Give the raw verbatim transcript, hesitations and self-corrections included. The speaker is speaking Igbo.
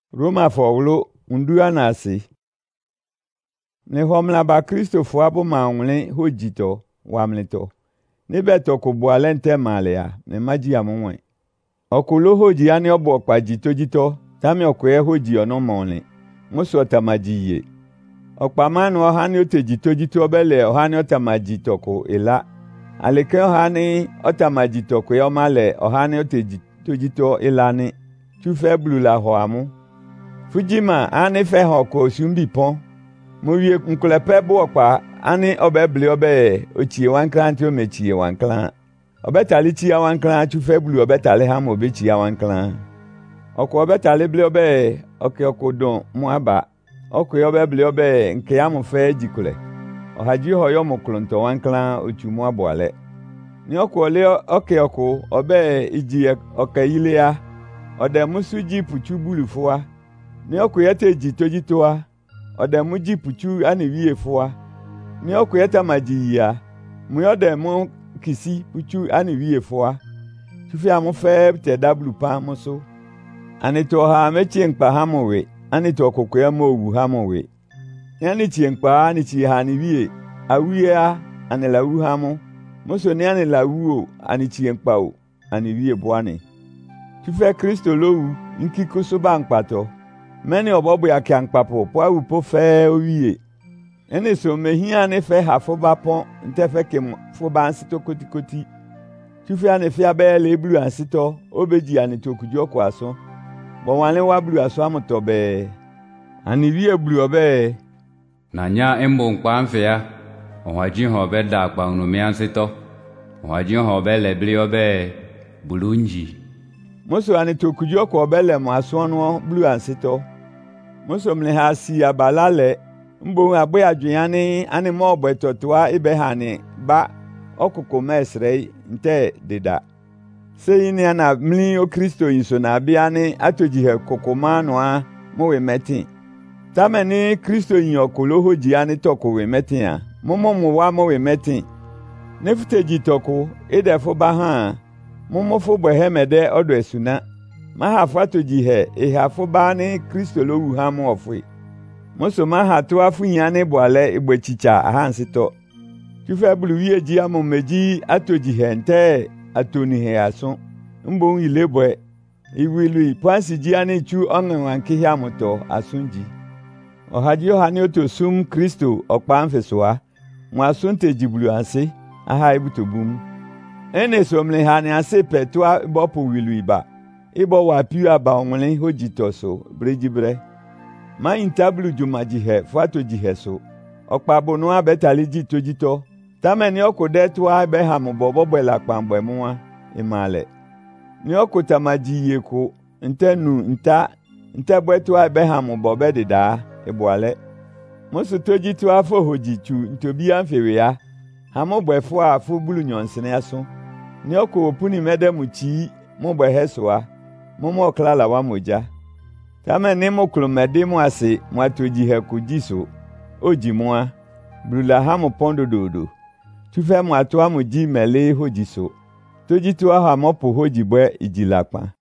Roma fowlo ndua nasi. Ne homla ba Kristo fo abo maunle hojito wamlito. Ne beto ko boalente malea ne maji amunwe. Okulo hoji ani obo pa jito jito tami okoye hoji ono monle. Muso tamajiye. Okpa manu ohani ote jito jito bele ohani otamajito ko ela. Aleke ohani otamajito ko yomale ohani ote jito jito elani. Tufe blula hoamu. Fujima ani fe hoko sumbi pon. Muwie nkulepe bo okpa ani obeble obe ochie wanklan ti o mechie wanklan. Obetali chi wanklan tufe blu obetali ham obechi wanklan. Oko obetali ble obe oke okodon mu aba. Oko obeble obe nke ya mu fe jikule. Ohaji hoyo muklonto wanklan ochumu aboale. Ni oko le oke oko obe iji oke ile ya. Ode musu jipu chubulu fuwa. Ni oku yete jito jitoa, ode mu jipu chu ani wiye fuwa. Ni oku yete majiya, mu yode mu kisi puchu ani wiye fuwa. Tufi amu fe te dablu pa muso. Ani to ha mechi nkpa hamowe, ani to kokoya mo wu hamowe. Ni ani chi nkpa ani chi ha ni wiye, awiye a ani la wu hamu. Muso ni ani la wu ani chi nkpa o, ani wiye bwane. Tufe Kristo lowu, nkiko soba nkpato. Many obobu ya kyan papo, po awu po fe owiye. Ene so mehia ne fe hafoba pon, nte fe ke foba ansito koti koti. Tufi ane fe abe leblu ansito, obeji ane tokujo kwa aso. Bon wane wablu aso amotobe. Ani wiye blu obe. Nanya embo nkwa mfe ya, onwaji hobe da akpa unumi ansito. Onwaji hobe lebli obe bulunji. Muso ane tokujo kwa obele mwasonwo blu ansito. Muso mle ha si abalale mbo agbe adwuane ane mo obetotoa ibe hane ba okuko mesrei nte deda. Seyi ni ana mli o Kristo yinso na bia ne atoji he kokoma no a mo we metin. Tame ni Kristo yin okolo hoji ane toko we metin a. Momo mo wa mo we metin. Nefuteji toko edefo ba ha. Momo fo behemede odo esuna. Maha fato jihe e hafo ba ni Kristo lo wu ha mo ofwe. Moso maha to afu nyane boale igbechicha ahansito. Tufe bulu wiye ji amo meji ato jihe nte atoni he aso. Mbo ilebwe iwilu ipansi ji ani chu onwanke hi amoto asunji. Ohaji ohani oto sum Kristo okpa mfesoa. Mo asunte jibulu anse aha ibutobum. Ene somle hani ase petwa bopo wilu iba. Ibo wa piu aba onwele hojito so brejibre. Ma intablu jumaji he fato jihe so. Okpa bonu abetali jito jito. Tame ni oko detwa be hamu bobo bwela kpambwe muwa imale. Ni oko tamaji yeko ntenu nta nte bwetwa be hamu bobe dida ibwale. Musu tojito afo hojichu ntobi amfewe ya. Hamu bwefo afu bulu nyonsene aso. Ni oko opuni mede muchi mo bwehesoa. Momo klala wa moja. Tame ni mo klomede mo ase mo atoji he kujiso. Oji moa. Brula hamu pondo dodo. Tufe mo atoa mo ji mele hojiso. Toji tuwa ha mopo hoji bwe ijilakpa.